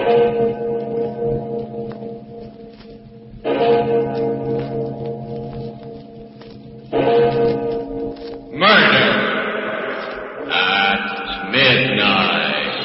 Murder at midnight.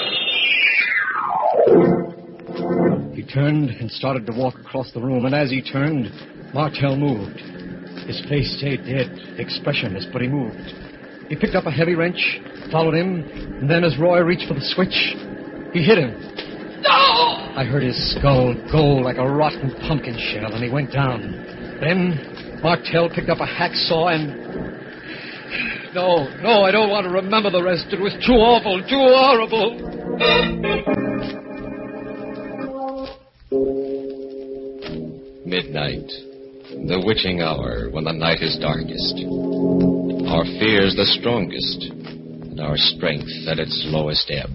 He turned and started to walk across the room, and as he turned, Martel moved. His face stayed dead, expressionless, but he moved. He picked up a heavy wrench, followed him, and then as Roy reached for the switch, he hit him. No! I heard his skull go like a rotten pumpkin shell, and he went down. Then Martel picked up a hacksaw and... No, I don't want to remember the rest. It was too awful, too horrible. Midnight, the witching hour when the night is darkest. Our fears the strongest, and our strength at its lowest ebb.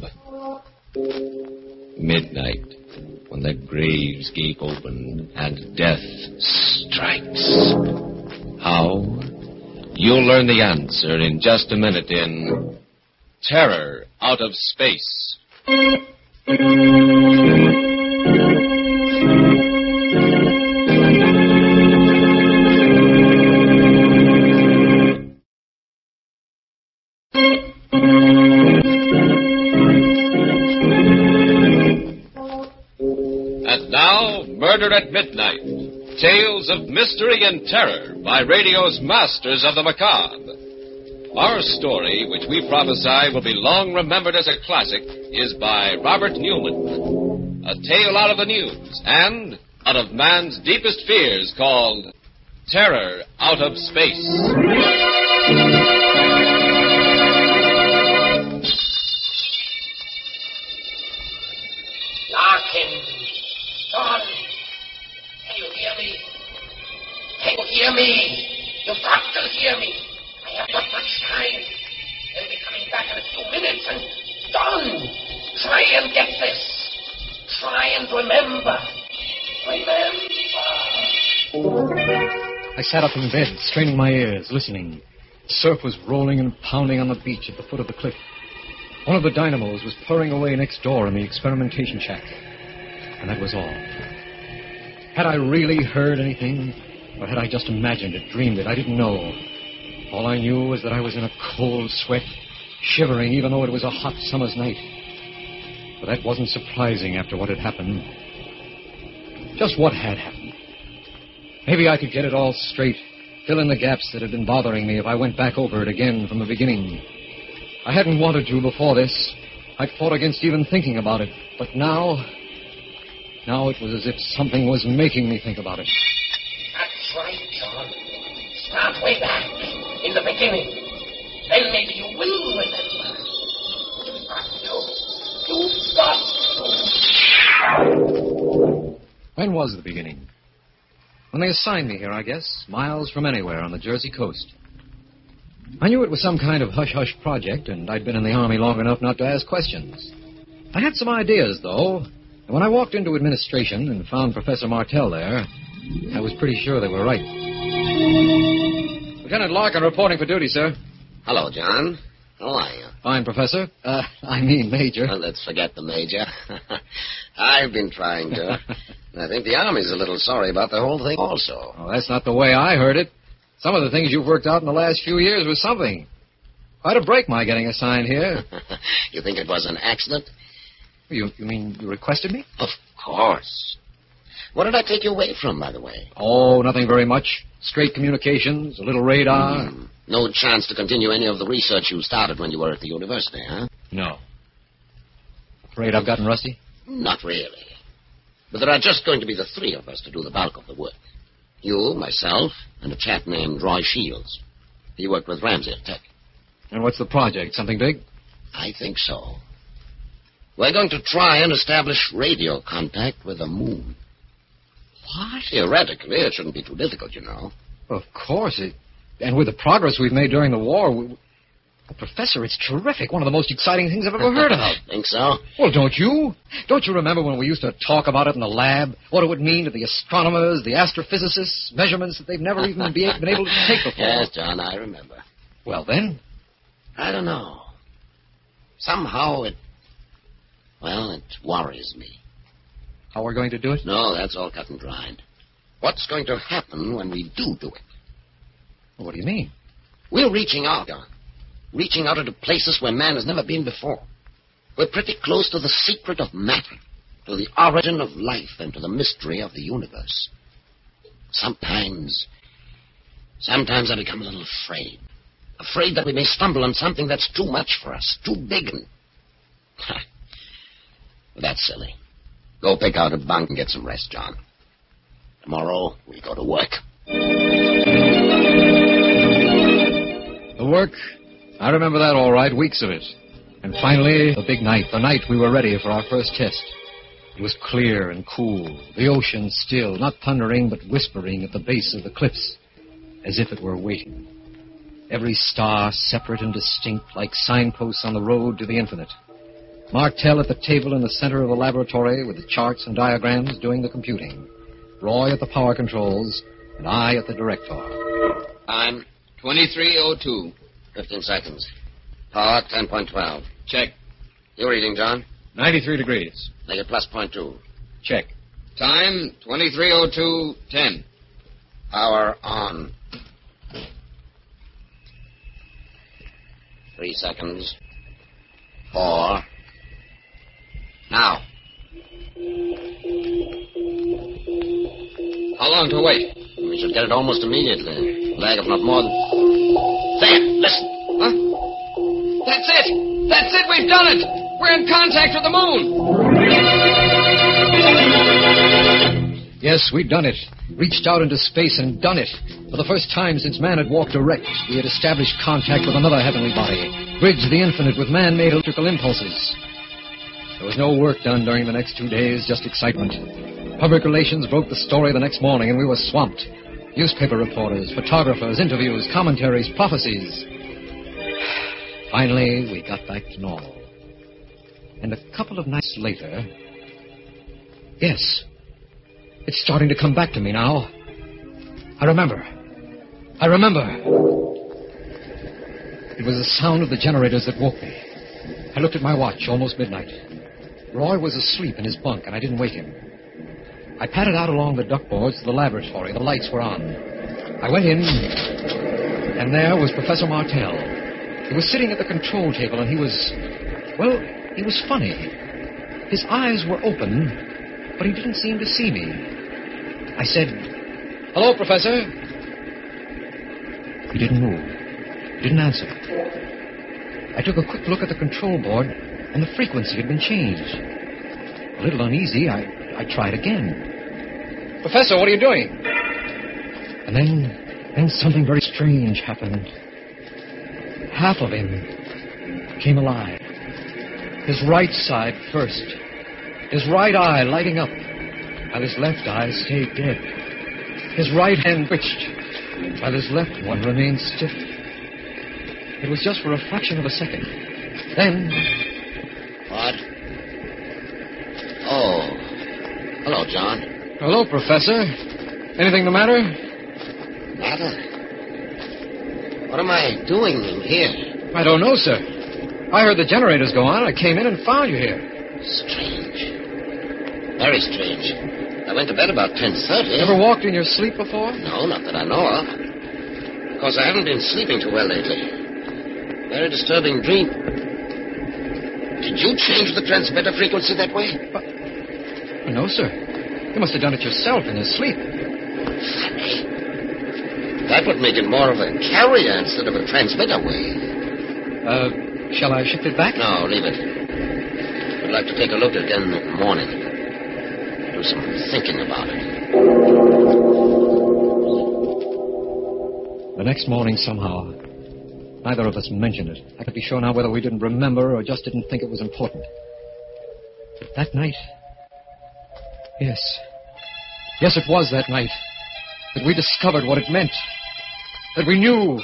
Midnight, when the graves gape open and death strikes. How? You'll learn the answer in just a minute in Terror Out of Space. And now, Murder at Midnight. Tales of mystery and terror by radio's masters of the macabre. Our story, which we prophesy will be long remembered as a classic, is by Robert Newman. A tale out of the news and out of man's deepest fears called Terror Out of Space. Larkin! John! Can you hear me? Can you hear me? You've got to hear me. I have not much time. They'll be coming back in a few minutes, and John, try and get this. Try and remember. I sat up in bed, straining my ears, listening. The surf was rolling and pounding on the beach at the foot of the cliff. One of the dynamos was purring away next door in the experimentation shack. And that was all. Had I really heard anything, or had I just imagined it, dreamed it? I didn't know. All I knew was that I was in a cold sweat, shivering even though it was a hot summer's night. But that wasn't surprising after what had happened. Just what had happened. Maybe I could get it all straight, fill in the gaps that had been bothering me if I went back over it again from the beginning. I hadn't wanted to before this. I'd fought against even thinking about it. But now it was as if something was making me think about it. That's right, John. Start way back, in the beginning. Then maybe you will remember. You've got to. When was the beginning? When they assigned me here, I guess, miles from anywhere on the Jersey coast. I knew it was some kind of hush-hush project, and I'd been in the Army long enough not to ask questions. I had some ideas, though, and when I walked into administration and found Professor Martel there, I was pretty sure they were right. Lieutenant Larkin reporting for duty, sir. Hello, John. How are you? Fine, Professor. Major. Well, let's forget the Major. I've been trying to. I think the Army's a little sorry about the whole thing also. Oh, that's not the way I heard it. Some of the things you've worked out in the last few years was something. Quite a break, my getting assigned here. You think it was an accident? You mean you requested me? Of course. What did I take you away from, by the way? Oh, nothing very much. Straight communications, a little radar. No chance to continue any of the research you started when you were at the university, huh? No. Afraid I've gotten rusty? Not really. But there are just going to be the three of us to do the bulk of the work. You, myself, and a chap named Roy Shields. He worked with Ramsey at Tech. And what's the project? Something big? I think so. We're going to try and establish radio contact with the moon. What? Theoretically, it shouldn't be too difficult, you know. Of course. And with the progress we've made during the war... Well, Professor, it's terrific. One of the most exciting things I've ever heard of. Think so? Well, don't you? Don't you remember when we used to talk about it in the lab? What it would mean to the astronomers, the astrophysicists, measurements that they've never even been able to take before. Yes, John, I remember. Well, then? I don't know. Somehow it worries me. How we're going to do it? No, that's all cut and dried. What's going to happen when we do it? Well, what do you mean? We're reaching out, John. Reaching out into places where man has never been before. We're pretty close to the secret of matter, to the origin of life, and to the mystery of the universe. Sometimes I become a little afraid. Afraid that we may stumble on something that's too much for us, too big and... That's silly. Go pick out a bunk and get some rest, John. Tomorrow, we'll go to work. The work? I remember that all right, weeks of it. And finally, the big night, the night we were ready for our first test. It was clear and cool, the ocean still, not thundering but whispering at the base of the cliffs, as if it were waiting. Every star separate and distinct, like signposts on the road to the infinite. Martell at the table in the center of the laboratory with the charts and diagrams doing the computing. Roy at the power controls, and I at the director. Time 23:02. 15 seconds. Power 10.12. Check. You reading, John? 93 degrees. Make it plus 0.2. Check. Time 23:02:10. Power on. 3 seconds. 4. Now. How long to wait? We should get it almost immediately. Lag of not more than... There, listen. Huh? That's it! That's it! We've done it! We're in contact with the moon! Yes, we'd done it. Reached out into space and done it. For the first time since man had walked erect, we had established contact with another heavenly body, bridged the infinite with man-made electrical impulses. There was no work done during the next 2 days, just excitement. Public relations broke the story the next morning, and we were swamped. Newspaper reporters, photographers, interviews, commentaries, prophecies. Finally, we got back to normal. And a couple of nights later... Yes, it's starting to come back to me now. I remember. It was the sound of the generators that woke me. I looked at my watch, almost midnight. Roy was asleep in his bunk, and I didn't wake him. I padded out along the duckboards to the laboratory. The lights were on. I went in, and there was Professor Martell. He was sitting at the control table, and he was funny. His eyes were open, but he didn't seem to see me. I said, "Hello, Professor." He didn't move. He didn't answer. I took a quick look at the control board, and the frequency had been changed. A little uneasy, I tried again. "Professor, what are you doing?" And then something very strange happened. Half of him came alive. His right side first. His right eye lighting up, while his left eye stayed dead. His right hand twitched, while his left one remained stiff. It was just for a fraction of a second. Then... What? Oh. Hello, John. Hello, Professor. Anything the matter? Matter? What am I doing in here? I don't know, sir. I heard the generators go on. I came in and found you here. Strange. Very strange. I went to bed about 10:30. Ever walked in your sleep before? No, not that I know of. Of course, I haven't been sleeping too well lately. Very disturbing dream. Did you change the transmitter frequency that way? No, sir. You must have done it yourself in your sleep. Funny. That would make it more of a carrier instead of a transmitter wave. Shall I shift it back? No, leave it. I'd like to take a look again in the morning. Do some thinking about it. The next morning, somehow, neither of us mentioned it. I could be sure now whether we didn't remember or just didn't think it was important. But that night... Yes, it was that night that we discovered what it meant. That we knew.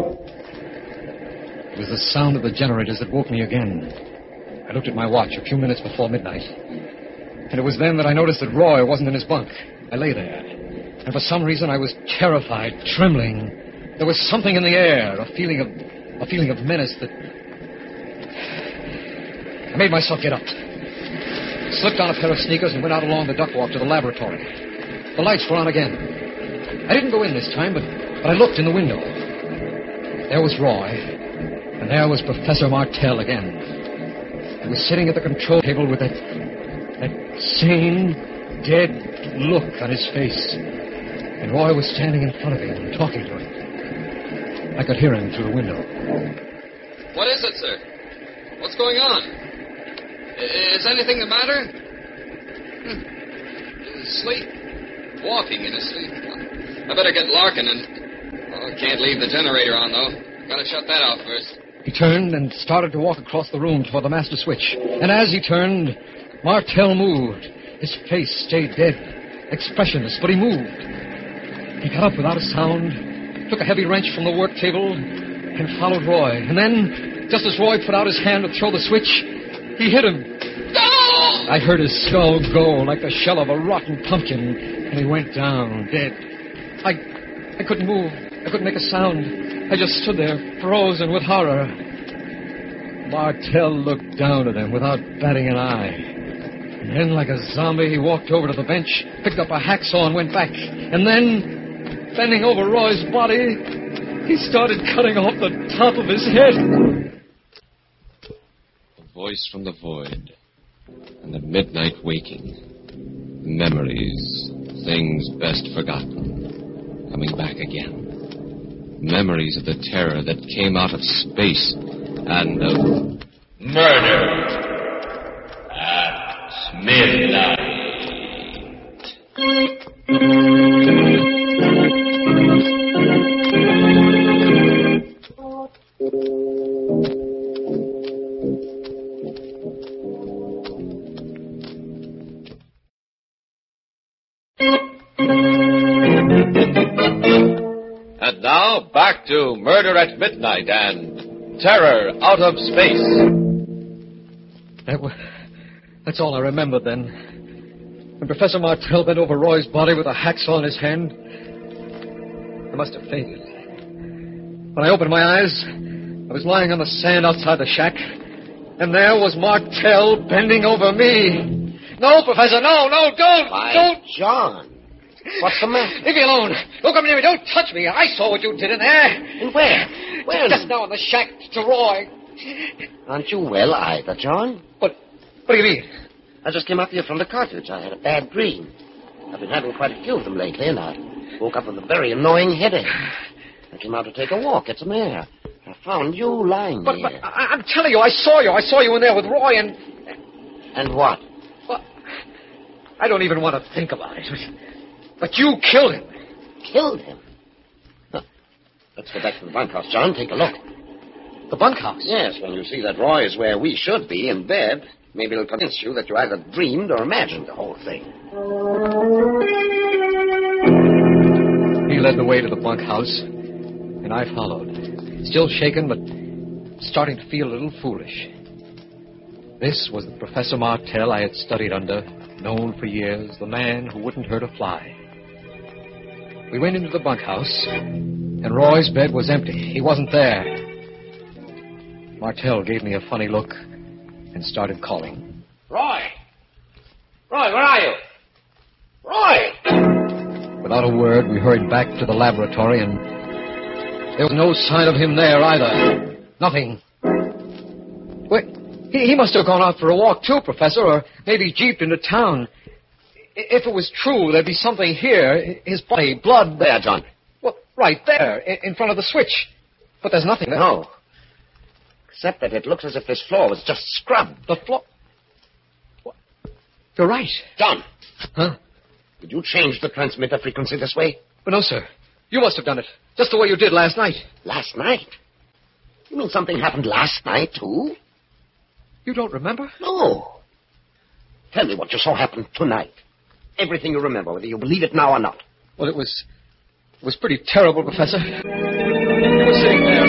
It was the sound of the generators that woke me again. I looked at my watch a few minutes before midnight. And it was then that I noticed that Roy wasn't in his bunk. I lay there. And for some reason I was terrified, trembling. There was something in the air, a feeling of menace that... I made myself get up. slipped on a pair of sneakers and went out along the ductwalk to the laboratory. The lights were on again. I didn't go in this time, but I looked in the window. There was Roy, and there was Professor Martell again. He was sitting at the control table with that sane, dead look on his face. And Roy was standing in front of him and talking to him. I could hear him through the window. What is it, sir? What's going on? Is anything the matter? Sleep. Walking in his sleep. I better get Larkin and... Oh, can't leave the generator on, though. Gotta shut that off first. He turned and started to walk across the room toward the master switch. And as he turned, Martell moved. His face stayed dead, expressionless, but he moved. He got up without a sound, took a heavy wrench from the work table, and followed Roy. And then, just as Roy put out his hand to throw the switch, he hit him. No! I heard his skull go like the shell of a rotten pumpkin, and he went down, dead. I couldn't move. I couldn't make a sound. I just stood there, frozen with horror. Martell looked down at him without batting an eye. And then, like a zombie, he walked over to the bench, picked up a hacksaw and went back. And then, bending over Roy's body, he started cutting off the top of his head. A voice from the void, and the midnight waking. Memories, things best forgotten, coming back again. Memories of the terror that came out of space and of murder at midnight. And now, back to Murder at Midnight and Terror Out of Space. That's all I remember then. When Professor Martell bent over Roy's body with a hacksaw in his hand, I must have fainted. When I opened my eyes, I was lying on the sand outside the shack, and there was Martell bending over me. No, Professor, no, don't! Don't! John, what's the matter? Leave me alone. Don't come near me. Don't touch me. I saw what you did in there. And where? Where? Just now in the shack to Roy. Aren't you well either, John? What do you mean? I just came up here from the cottage. I had a bad dream. I've been having quite a few of them lately, and I woke up with a very annoying headache. I came out to take a walk at some air. I found you lying But there. I'm telling you, I saw you. I saw you in there with Roy and... And what? Well, I don't even want to think about it. But you killed him. Killed him? Huh. Let's go back to the bunkhouse, John. Take a look. The bunkhouse? Yes, when you see that Roy is where we should be, in bed, maybe it'll convince you that you either dreamed or imagined the whole thing. He led the way to the bunkhouse, and I followed. Still shaken, but starting to feel a little foolish. This was the Professor Martell I had studied under, known for years, the man who wouldn't hurt a fly. We went into the bunkhouse, and Roy's bed was empty. He wasn't there. Martell gave me a funny look and started calling. Roy! Roy, where are you? Roy! Without a word, we hurried back to the laboratory, and there was no sign of him there either. Nothing. Wait, he must have gone out for a walk too, Professor, or maybe jeeped into town. If it was true, there'd be something here. His body, blood. There, John. Well, right there, in front of the switch. But there's nothing there. No. Except that it looks as if this floor was just scrubbed. The floor... What? You're right. John. Huh? Did you change the transmitter frequency this way? But no, sir. You must have done it. Just the way you did last night. Last night? You mean something happened last night, too? You don't remember? No. Tell me what you saw happen tonight. Everything you remember, whether you believe it now or not. Well, it was pretty terrible, Professor. You were sitting there.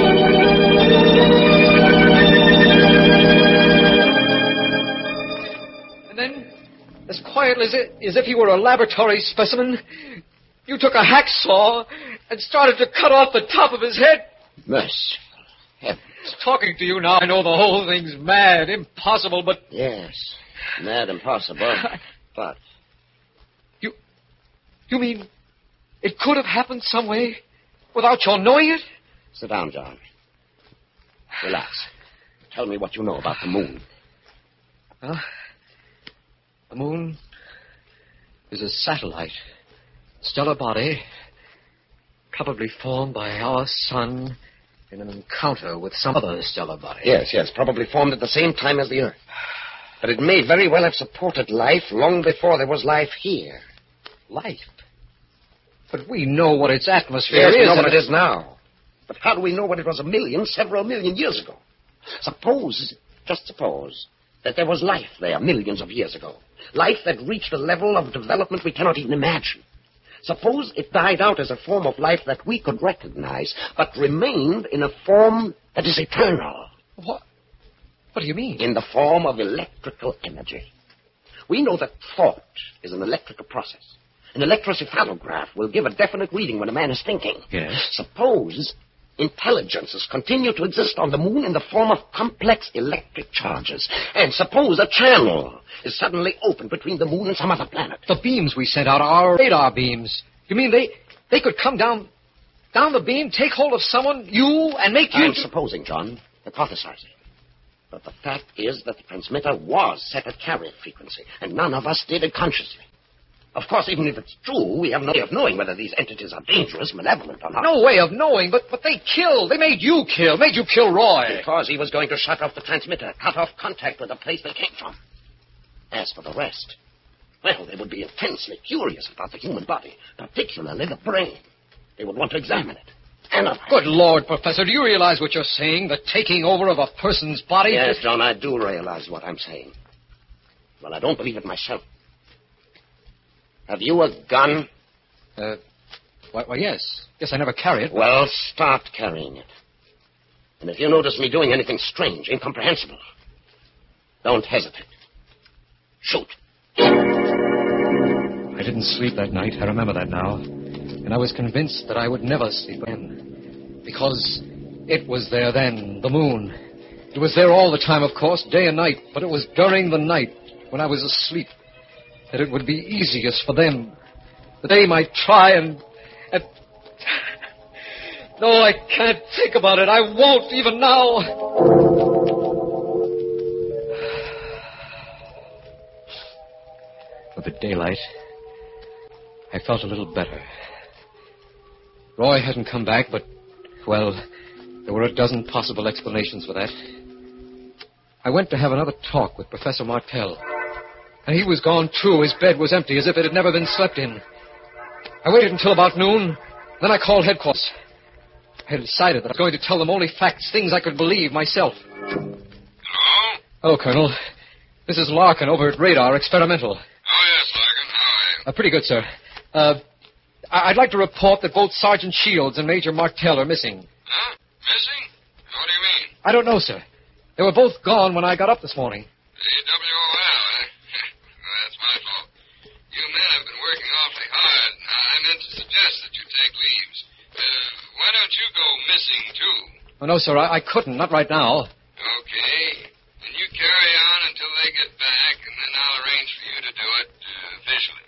And then, as quietly as if you were a laboratory specimen, you took a hacksaw and started to cut off the top of his head. Merciful heavens. Talking to you now, I know the whole thing's mad, impossible, but... Yes. Mad impossible. But You mean it could have happened some way without your knowing it? sit down, John. Relax. Tell me what you know about the moon. Well, the moon is a satellite, stellar body, probably formed by our sun in an encounter with some other stellar body. Yes, probably formed at the same time as the Earth. But it may very well have supported life long before there was life here. Life? But we know what its atmosphere Yes, is. we know what it is now. But how do we know what it was several million years ago? Just suppose, that there was life there millions of years ago. Life that reached a level of development we cannot even imagine. Suppose it died out as a form of life that we could recognize, but remained in a form that is eternal. What do you mean? In the form of electrical energy. We know that thought is an electrical process. An electrocephalograph will give a definite reading when a man is thinking. Yes. Suppose intelligences continue to exist on the moon in the form of complex electric charges. And suppose a channel is suddenly opened between the moon and some other planet. The beams we sent out are our radar beams. You mean they could come down the beam, take hold of someone, you, and make you... I'm supposing, John, hypothesizing. But the fact is that the transmitter was set at carrier frequency, and none of us did it consciously. Of course, even if it's true, we have no way of knowing whether these entities are dangerous, malevolent, or not. No way of knowing, but they killed. They made you kill Roy. Because he was going to shut off the transmitter, cut off contact with the place they came from. As for the rest, well, they would be intensely curious about the human body, particularly the brain. They would want to examine it. Analyze. Good Lord, Professor, do you realize what you're saying? The taking over of a person's body? Yes, John, I do realize what I'm saying. Well, I don't believe it myself. Have you a gun? Why, yes. Yes, I never carry it. Well, start carrying it. And if you notice me doing anything strange, incomprehensible, don't hesitate. Shoot. I didn't sleep that night. I remember that now. And I was convinced that I would never sleep again. Because it was there then, the moon. It was there all the time, of course, day and night. But it was during the night, when I was asleep, that it would be easiest for them, that they might try and... No, I can't think about it. I won't, even now. With the daylight, I felt a little better. Roy hadn't come back, but, well, there were a dozen possible explanations for that. I went to have another talk with Professor Martell. And he was gone, too. His bed was empty, as if it had never been slept in. I waited until about noon. Then I called headquarters. I had decided that I was going to tell them only facts, things I could believe myself. Hello? Hello, Colonel. This is Larkin over at Radar Experimental. Oh, yes, Larkin. How are you? Pretty good, sir. I'd like to report that both Sergeant Shields and Major Martell are missing. Huh? Missing? What do you mean? I don't know, sir. They were both gone when I got up this morning. AWOL, eh? Well, that's my fault. You men have been working awfully hard. I meant to suggest that you take leaves. Why don't you go missing, too? Oh, no, sir, I couldn't. Not right now. Okay. Then you carry on until they get back, and then I'll arrange for you to do it officially.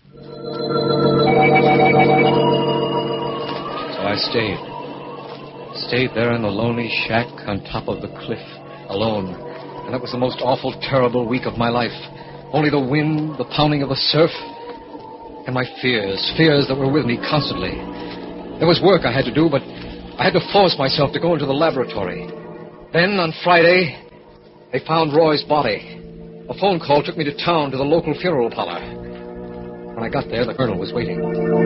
So I stayed. Stayed there in the lonely shack on top of the cliff, alone. And that was the most awful, terrible week of my life. Only the wind, the pounding of the surf, and my fears that were with me constantly. There was work I had to do, but I had to force myself to go into the laboratory. Then, on Friday, they found Roy's body. A phone call took me to town to the local funeral parlor. When I got there, the colonel was waiting.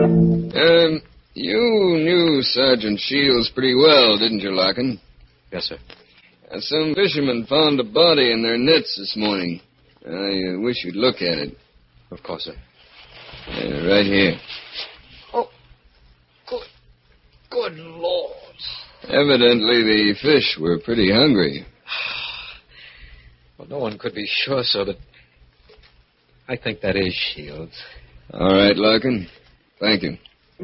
You knew Sergeant Shields pretty well, didn't you, Larkin? Yes, sir. Some fishermen found a body in their nets this morning. I wish you'd look at it. Of course, sir. Right here. Oh, good Lord. Evidently, the fish were pretty hungry. Well, no one could be sure, sir, but I think that is Shields. All right, Larkin. Thank you.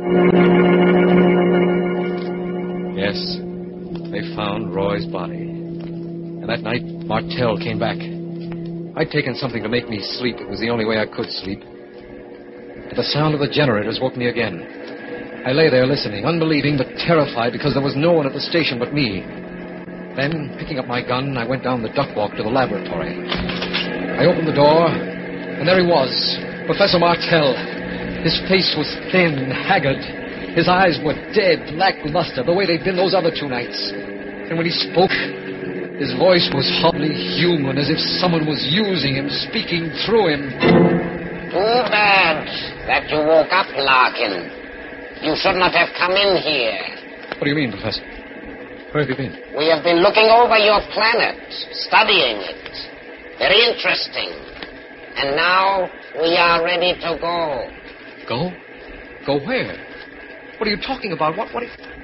Yes, they found Roy's body. And that night, Martell came back. I'd taken something to make me sleep. It was the only way I could sleep. But the sound of the generators woke me again. I lay there listening, unbelieving but terrified because there was no one at the station but me. Then, picking up my gun, I went down the duck walk to the laboratory. I opened the door, and there he was, Professor Martell. His face was thin, haggard. His eyes were dead, lackluster, the way they'd been those other 2 nights. And when he spoke, his voice was hardly human, as if someone was using him, speaking through him. Too bad that you woke up, Larkin. You should not have come in here. What do you mean, Professor? Where have you been? We have been looking over your planet, studying it. Very interesting. And now we are ready to go. Go? Go where? What are you talking about? What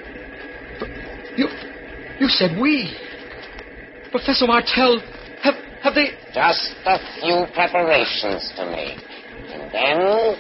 You said we. Professor Martell, have they... Just a few preparations to make. And then...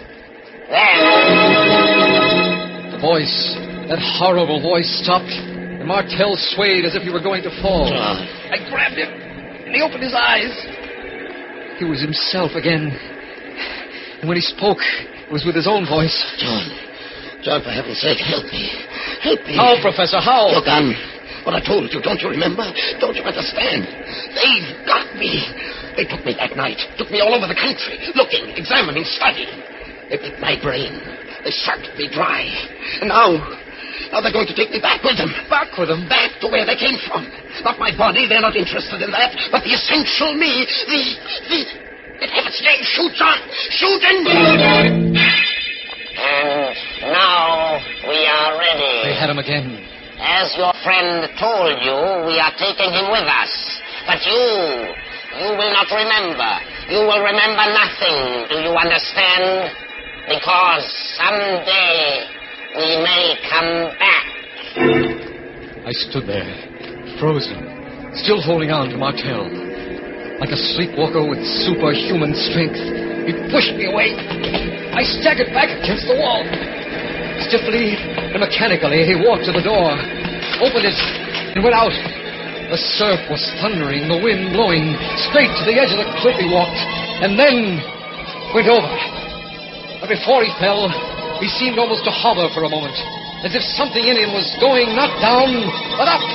The voice, that horrible voice stopped, and Martell swayed as if he were going to fall. I grabbed him, and he opened his eyes. He was himself again. And when he spoke, it was with his own voice. John, for heaven's sake, help me. Help me. How, Professor, how? Your gun. What I told you, don't you remember? Don't you understand? They've got me. They took me that night. Took me all over the country. Looking, examining, studying. They picked my brain. They sucked me dry. And now they're going to take me back with them. Back with them? Back to where they came from. Not my body, they're not interested in that. But the essential me. In heaven's name, shoot, John. Shoot and... And now we are ready. They had him again. As your friend told you, we are taking him with us. But you will not remember. You will remember nothing, do you understand? Because someday we may come back. I stood there, frozen, still holding on to Martell. Like a sleepwalker with superhuman strength, he pushed me away. I staggered back against the wall. Stiffly and mechanically, he walked to the door, opened it, and went out. The surf was thundering, the wind blowing. Straight to the edge of the cliff he walked, and then went over. But before he fell, he seemed almost to hover for a moment, as if something in him was going not down, but up.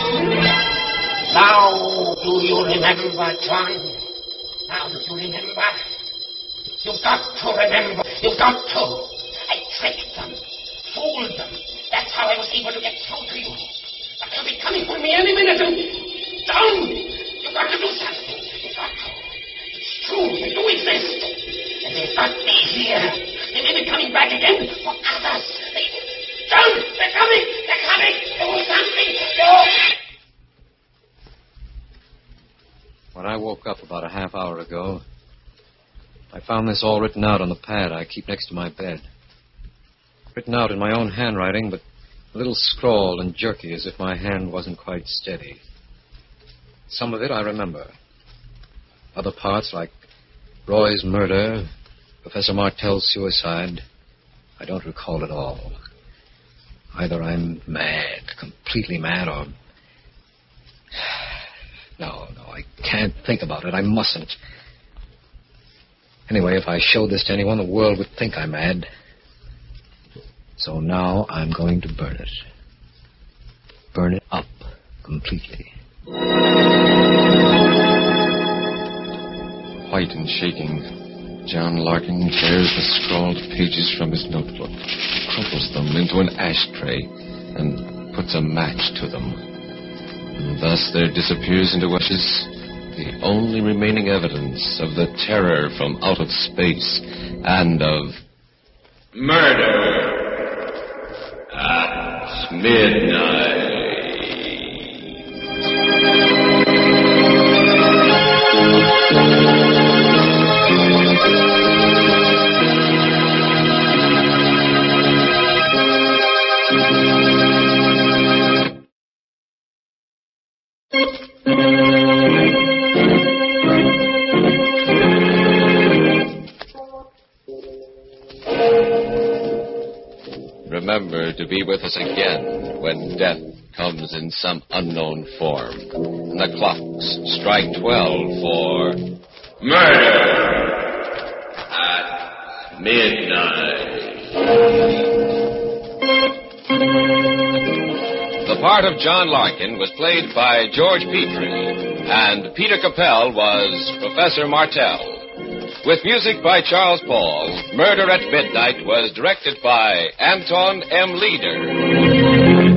Now do you remember, John? Now do you remember? You've got to remember. You've got to. I tricked them. Fooled them. That's how I was able to get through to you. But they'll be coming for me any minute. Down! You've got to do something. You've got to. It's true. They do exist. And they've got me here. They may be coming back again for others. Down! They're coming! They're coming! Do something! Do! When I woke up about a half hour ago, I found this all written out on the pad I keep next to my bed. Written out in my own handwriting, but a little scrawled and jerky, as if my hand wasn't quite steady. Some of it I remember. Other parts, like Roy's murder, Professor Martell's suicide, I don't recall at all. Either I'm mad, completely mad, or... No, I can't think about it. I mustn't. Anyway, if I showed this to anyone, the world would think I'm mad. So now I'm going to burn it. Burn it up completely. White and shaking, John Larkin tears the scrawled pages from his notebook, crumples them into an ashtray, and puts a match to them. And thus there disappears into ashes the only remaining evidence of the terror from out of space and of murder at midnight. Remember to be with us again when death comes in some unknown form. And the clocks strike 12 for Murder at Midnight. The part of John Larkin was played by George Petrie, and Peter Capell was Professor Martell. With music by Charles Paul, Murder at Midnight was directed by Anton M. Leader.